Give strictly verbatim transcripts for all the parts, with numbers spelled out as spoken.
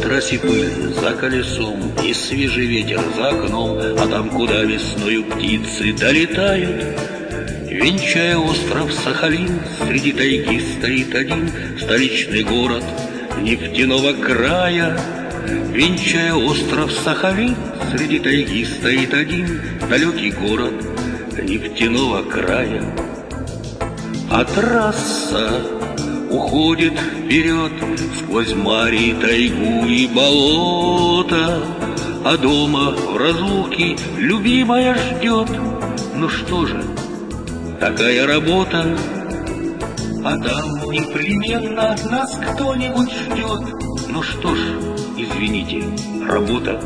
росе пыль за колесом и свежий ветер за окном, а там, куда весною птицы долетают, венчая остров Сахалин, среди тайги стоит один столичный город нефтяного края. Венчая остров Сахалин, среди тайги стоит один далекий город нефтяного края. А трасса уходит вперед сквозь мари, тайгу и болото, а дома в разлуке любимая ждет. Ну что же, такая работа, а там непременно нас кто-нибудь ждет. Ну что ж, извините, работа.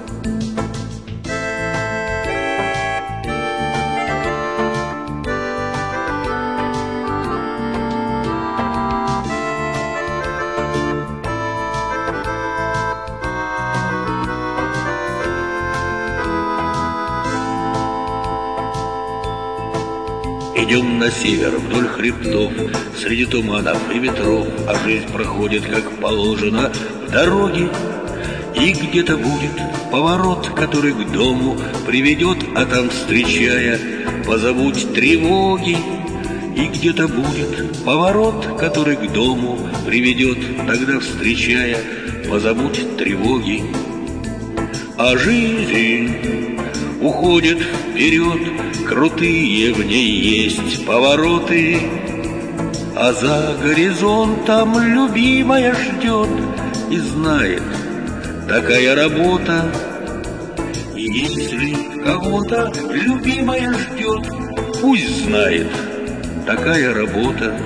Идем на север вдоль хребтов, среди туманов и ветров, а жизнь проходит, как положено, в дороге. И где-то будет поворот, который к дому приведет, а там, встречая, позабудь тревоги. И где-то будет поворот, который к дому приведет, тогда, встречая, позабудь тревоги. А жизнь уходит вперед, крутые в ней есть повороты, а за горизонтом любимая ждет и знает, такая работа. И если кого-то любимая ждет, пусть знает, такая работа.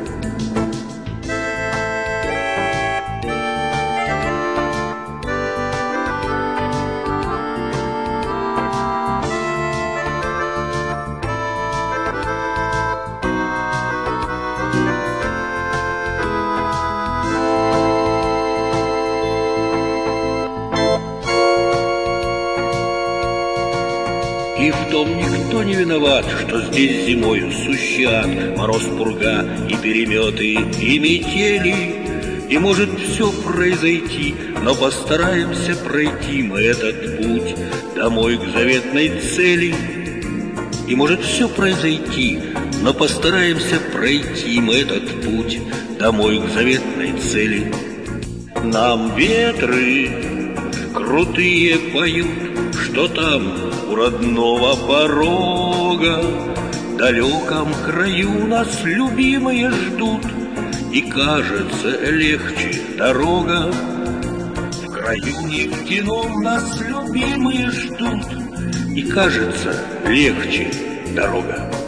И в том никто не виноват, что здесь зимою сущат мороз, пурга и переметы, и метели. И может все произойти, но постараемся пройти мы этот путь домой к заветной цели. И может все произойти, но постараемся пройти мы этот путь домой к заветной цели. Нам ветры крутые поют, что там у родного порога, в далеком краю нас любимые ждут, и кажется легче дорога. В краю нефтяном нас любимые ждут, и кажется легче дорога.